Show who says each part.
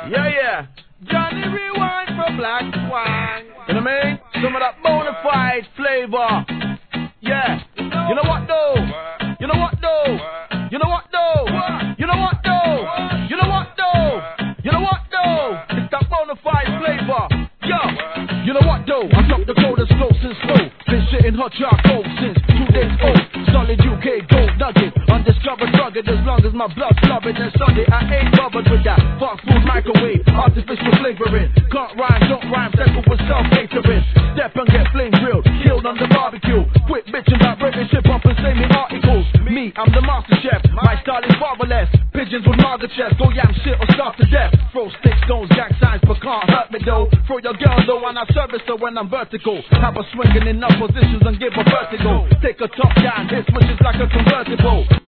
Speaker 1: Yeah, yeah. Johnny Rewind from Black Swang. You know what I mean? Some of that bona fide flavor. Yeah. You know what though? You know what though? You know what though? You know what though? You know what though? You know what though? It's that bona fide flavor. Yo. You know what though? I dropped the coldest flow since slow. Been shitting hot charcoal since 2 days old. Solid UK gold nugget. Undiscovered rugged as long as my blood flowing. And Sunday I ain't bothered with that fast food microwave, artificial flavoring. Can't rhyme, don't rhyme, settle with self-catering. Step and get flame grilled, killed on the barbecue. Quit bitching about British hip-hop and say me articles. Me, I'm the master chef, my style is marvelous. Pigeons with marga chest, go yam shit or starve to death. Throw sticks, stones, gang signs, but can't hurt me though. Throw your girl though and I service her when I'm vertical. Have her swinging in up positions and give her vertigo. Take her top down, hit switches like a convertible.